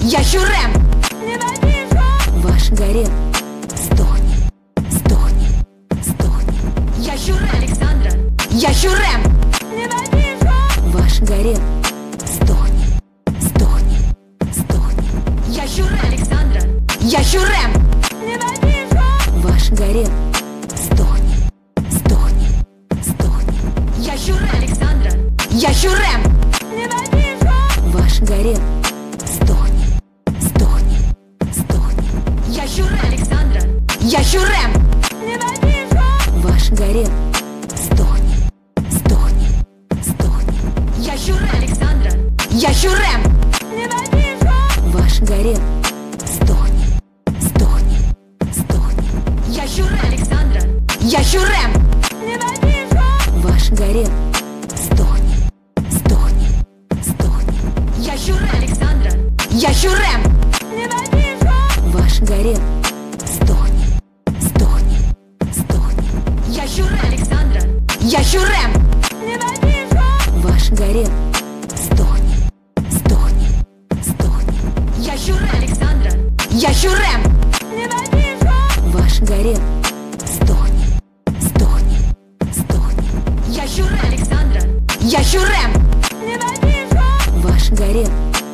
Ящурем! Ненавижу! Ваш гарем. Сдохни, сдохни, сдохни. Ящурем! Александра! Ящурем! Ненавижу! Ваш гарем. Сдохни, сдохни, сдохни. Ящурем! Александра! Ящурем! Ненавижу! Ваш гарем. Сдохни, сдохни, сдохни. Ящурем! Александра! Ящурем! Ненавижу! Ваш гарем. Сдохни, сдохни, сдохни. Ящурем! Александра! Ящурем! Ненавижу! Ваш гарем. Сдохни, сдохни, сдохни. Ящурем! Александра! Ящурем! Ненавижу! Ваш гарем. Сдохни, сдохни, сдохни. Ящурем! Александра! Ящурем! Ненавижу! Ваш гарем. Сдохни, сдохни, сдохни. Ящурем! Александра! Ящурем! Ненавижу! Ваш гарем. Сдохни, сдохни, сдохни. Ящурем! Александра! Ящурем! Ненавижу! Ваш гарем. Сдохни, сдохни, сдохни. Ящурем! Александра! Ящурем! Ненавижу! Ваш гарем. Сдохни, сдохни, сдохни. Ящурем! Александра! Ящурем! Ненавижу! Ваш гарем.